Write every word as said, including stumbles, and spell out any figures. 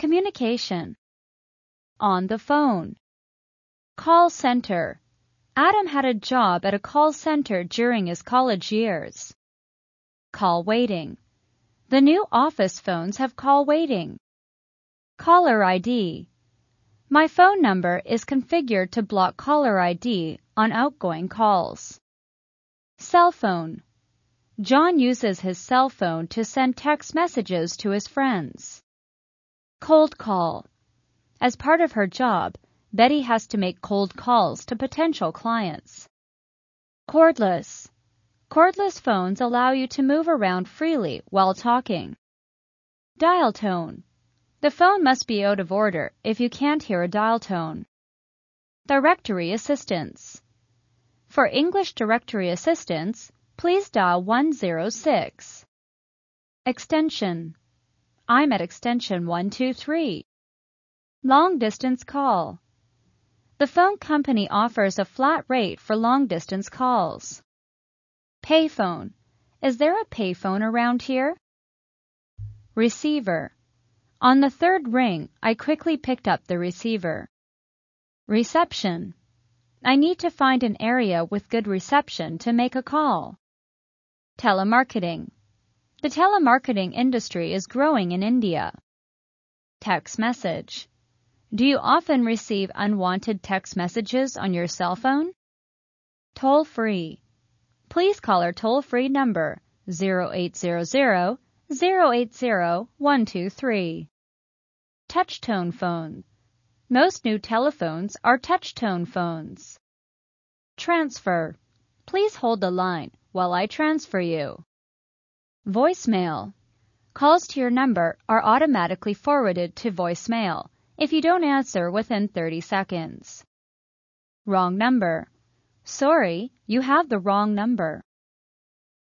Communication. On the phone. Call center. Adam had a job at a call center during his college years. Call waiting. The new office phones have call waiting. Caller I D. My phone number is configured to block caller I D on outgoing calls. Cell phone. John uses his cell phone to send text messages to his friends. Cold call. As part of her job, Betty has to make cold calls to potential clients. Cordless. Cordless phones allow you to move around freely while talking. Dial tone. The phone must be out of order if you can't hear a dial tone. Directory assistance. For English directory assistance, please dial one zero six. Extension. I'm at extension one two three. Long-distance call. The phone company offers a flat rate for long-distance calls. Payphone. Is there a payphone around here? Receiver. On the third ring, I quickly picked up the receiver. Reception. I need to find an area with good reception to make a call. Telemarketing. The telemarketing industry is growing in India. Text message. Do you often receive unwanted text messages on your cell phone? Toll free. Please call our toll-free number zero eight zero zero, zero eight zero, one two three. Touch-tone phone. Most new telephones are touch-tone phones. Transfer. Please hold the line while I transfer you. Voicemail. Calls to your number are automatically forwarded to voicemail if you don't answer within thirty seconds. Wrong number. Sorry, you have the wrong number.